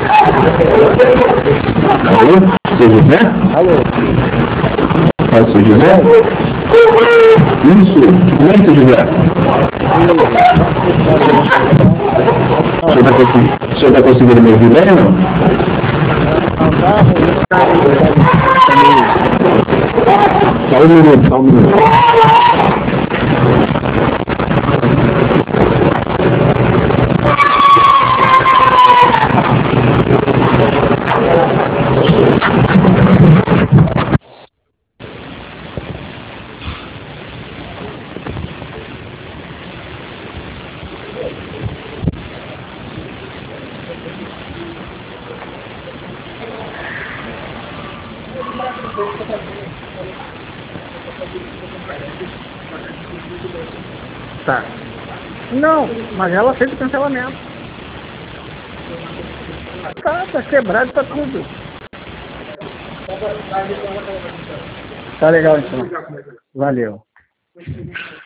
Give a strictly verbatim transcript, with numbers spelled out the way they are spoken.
Alô? Seu José? Alô? É o seu José? Isso. Como é, seu José? O senhor está conseguindo, o senhor tá conseguindo me ouvir bem ou não? Só um minuto, só um minuto. Tá. Não, mas ela fez o cancelamento. Tá, tá quebrado, tá tudo. Tá legal então. Valeu.